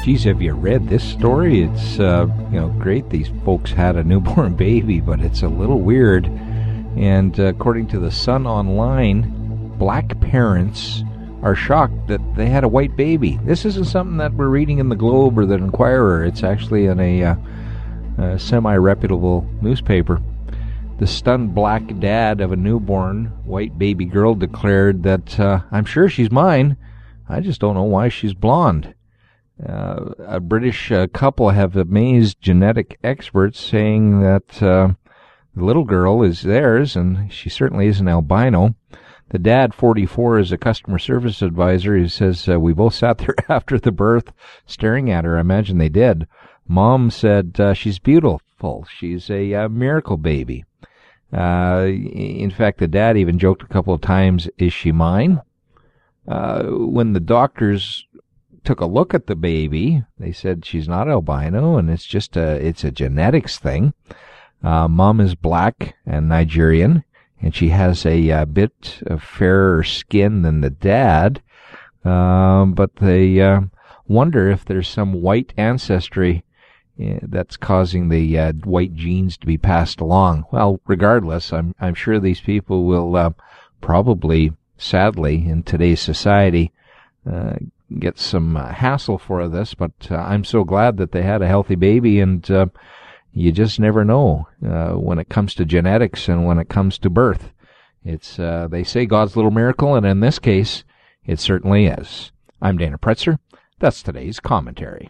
Geez, have you read this story? It's, great these folks had a newborn baby, but it's a little weird. And according to the Sun Online, black parents are shocked that they had a white baby. This isn't something that we're reading in the Globe or the Inquirer. It's actually in a semi-reputable newspaper. The stunned black dad of a newborn white baby girl declared that, I'm sure she's mine. I just don't know why she's blonde. A British couple have amazed genetic experts, saying that the little girl is theirs, and she certainly is an albino. The dad, 44, is a customer service advisor. He says, we both sat there after the birth staring at her. I imagine they did. Mom said, she's beautiful. She's a miracle baby. In fact, the dad even joked a couple of times, is she mine? When the doctors took a look at the baby, they said she's not albino, and it's just it's a genetics thing. Mom is black and Nigerian, and she has a bit of fairer skin than the dad. But they wonder if there's some white ancestry that's causing the white genes to be passed along. Well, regardless, I'm sure these people will probably, sadly, in today's society, get some hassle for this, but I'm so glad that they had a healthy baby, and you just never know when it comes to genetics and when it comes to birth. It's they say God's little miracle, and in this case, it certainly is. I'm Dana Pretzer. That's today's commentary.